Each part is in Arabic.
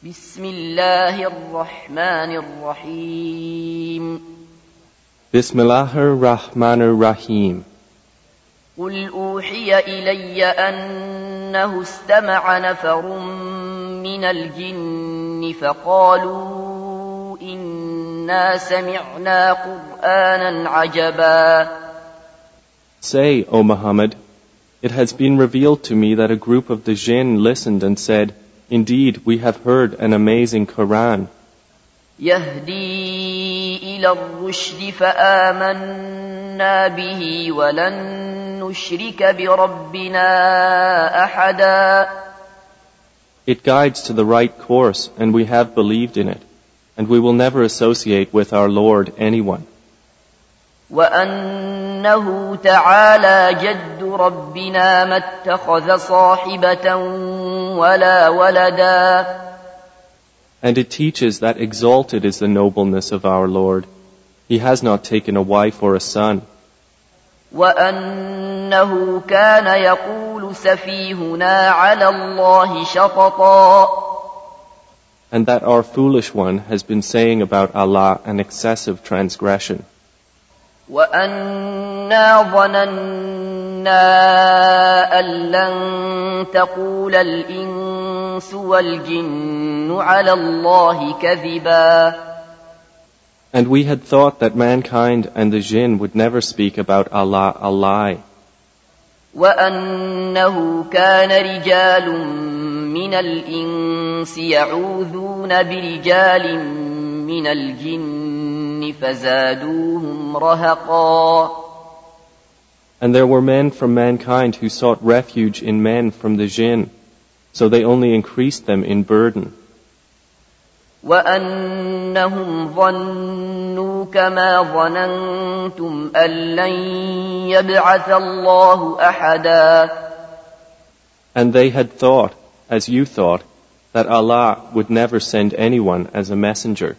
بسم الله الرحمن الرحيم Bismillahir Rahmanir Rahim. قل أوحي إلي أنه استمع نفر من الجن فقالوا إنا سمعنا قرآنا عجبا. Say, O Muhammad, it has been revealed to me that a group of the jinn listened and said, Indeed, we have heard an amazing Quran. يهدي إلى الرشد فآمنا به ولن نشرك بربنا أحدا. It guides to the right course, and we have believed in it, and we will never associate with our Lord anyone. وأنه تعالى جد ربنا ما اتخذ صاحبة ولا ولدا. And it teaches that exalted is the nobleness of our Lord. He has not taken a wife or a son. وأنه كان يقول سفيهنا على الله شططا. And that our foolish one has been saying about Allah an excessive transgression. وأنا ظننا أن لن تقول الإنس والجن على الله كذبا. And we had thought that mankind and the jinn would never speak about Allah a lie. وأنه كان رجال من الإنس يعوذون برجال من الجن فزادوهم رهقا. And there were men from mankind who sought refuge in men from the jinn, so they only increased them in burden. وأنهم ظنوا كما ظننتم أن لن يبعث الله أحدا. And they had thought, as you thought, that Allah would never send anyone as a messenger.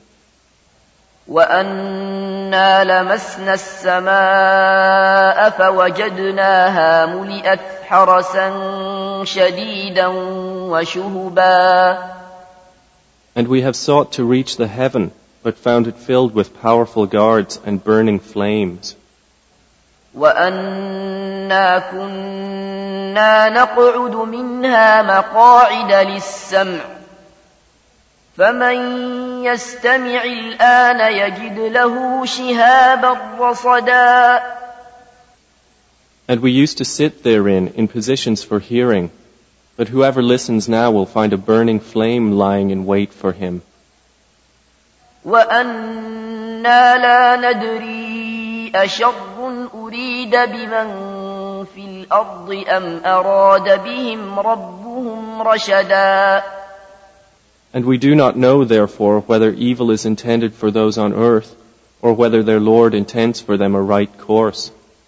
وأنا لمسنا السماء فوجدناها ملئت حرسا شديدا وشهبا. And we have sought to reach the heaven, but found it filled with powerful guards and burning flames. وأنا كنا نقعد منها مقاعد للسمع فمن يستمع الآن يجد له شهابا رصدا. And we used to sit therein in positions for hearing, but whoever listens now will find a burning flame lying in wait for him. وأنا لا ندري أشر أريد بمن في الأرض أم أراد بهم ربهم رشدا. And we do not know, therefore, whether evil is intended for those on earth, or whether their Lord intends for them a right course.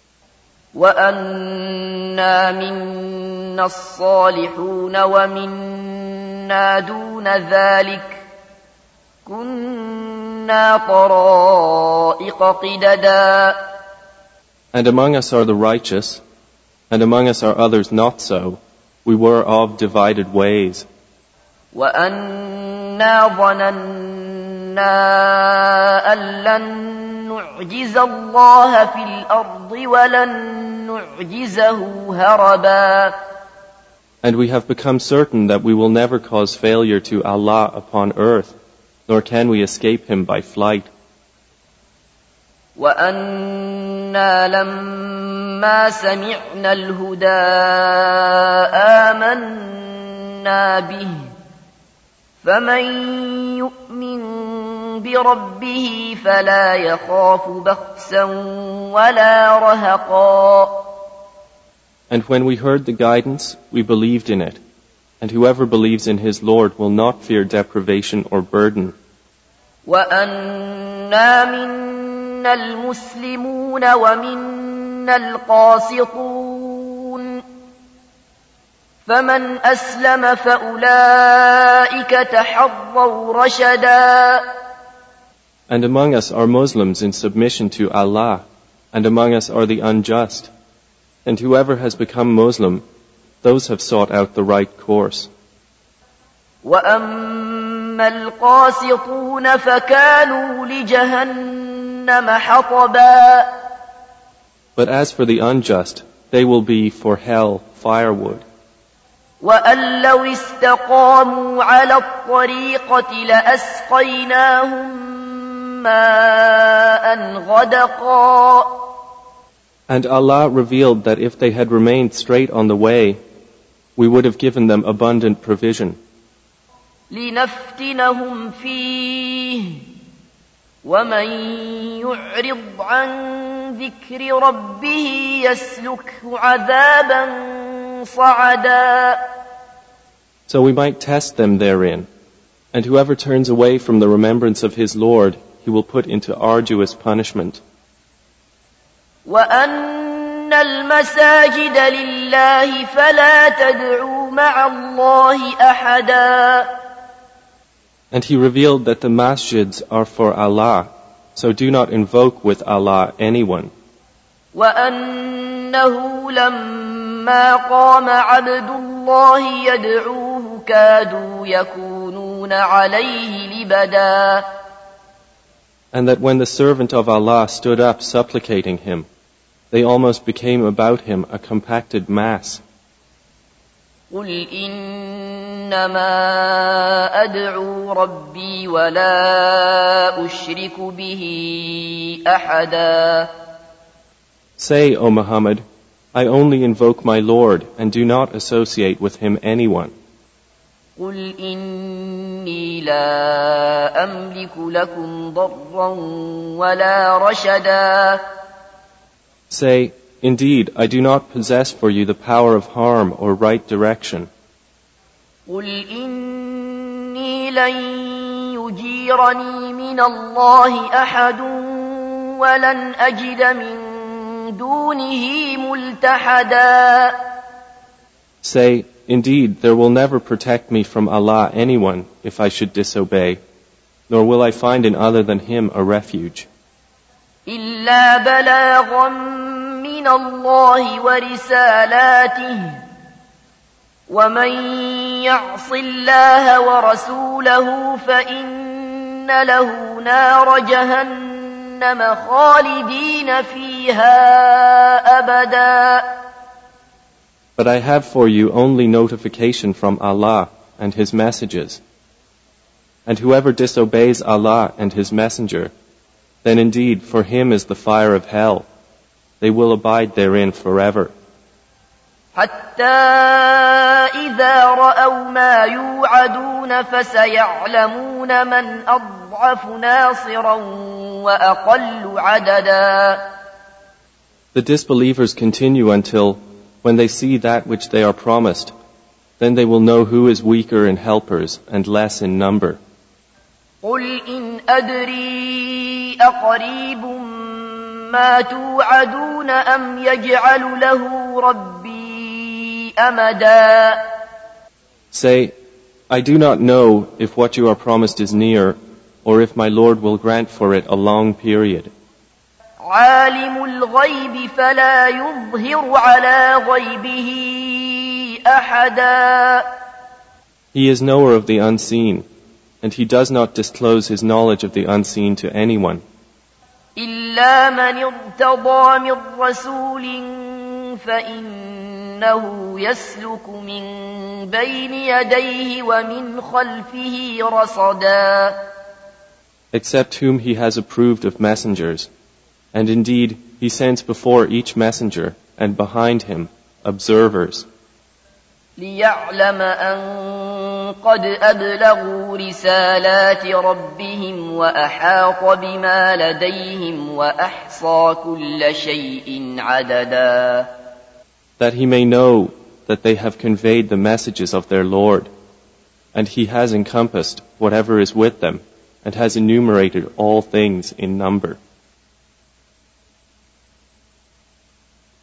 وأنا منا الصالحون ومنا دون ذلك كنا طرائق قددا. And among us are the righteous, and among us are others not so. We were of divided ways. وأنا ظننا أن لن نعجز الله في الأرض ولن نعجزه هربا. And we have become certain that we will never cause failure to Allah upon earth, nor can we escape Him by flight. وأنا لما سمعنا الهدى آمنا به فمن يؤمن بربه فلا يخاف بخسا ولا رهقا. And when we heard the guidance, we believed in it. And whoever believes in his Lord will not fear deprivation or burden. وأنا منا المسلمون ومنا القاسطون فمن أسلم فأولئك تحروا رشدا. And among us are Muslims in submission to Allah, and among us are the unjust. And whoever has become Muslim, those have sought out the right course. وَأَمَّا أما القاسطون فكانوا لجهنم حطبا. But as for the unjust, they will be for hell firewood. وأن لو استقاموا على الطريقة لأسقيناهم ماء غدقا. And Allah revealed that if they had remained straight on the way, we would have given them abundant provision. لنفتنهم فيه ومن يعرض عن ذكر ربه يسلكه عذابا صعدا. So we might test them therein, and whoever turns away from the remembrance of his Lord, he will put into arduous punishment. وأن المساجد لله فلا تدعوا مع الله أحدا. And he revealed that the masjids are for Allah, so do not invoke with Allah anyone. وأنه لما قام عبد الله يدعوه كادوا يكونون عليه لبدا. And that when the servant of Allah stood up supplicating him, they almost became about him a compacted mass. قل إنما أدعو ربي ولا أشرك به أحدا. Say, O Muhammad, I only invoke my Lord and do not associate with him anyone. قل إني لا أملك لكم ضرا ولا رشدا. Say, indeed, I do not possess for you the power of harm or right direction. قل إني لن يجيرني من الله أحد ولن أجد من دونه ملتحدا. Say, indeed, there will never protect me from Allah anyone if I should disobey, nor will I find in other than him a refuge. إلا بلاغا من الله ورسالاته ومن يعص الله ورسوله فإن له نار جهنم خالدين فيها أبدا. But I have for you only notification from Allah and His messages. And whoever disobeys Allah and His messenger, then indeed for him is the fire of hell. They will abide therein forever. حتى إذا رأوا ما يوعدون فسيعلمون من أضعف ناصرا وأقل عددا. The disbelievers continue until, when they see that which they are promised, then they will know who is weaker in helpers and less in number. قل إن أدري أقريب ما توعدون أم يجعل له ربي أمدا. Say, I do not know if what you are promised is near, or if my Lord will grant for it a long period. عالم الغيب فلا يظهر على غيبه أحدا. He is knower of the unseen, and He does not disclose His knowledge of the unseen to anyone. إلا من ارتضى من رسول فإنه يسلك من بين يديه ومن خلفه رصدا. Except whom He has approved of messengers, and indeed He sends before each messenger and behind him observers. ليعلم أن قد أبلغوا رسالات ربهم وأحاط بما لديهم وأحصى كل شيء عددا. That he may know that they have conveyed the messages of their Lord, and He has encompassed whatever is with them, and has enumerated all things in number.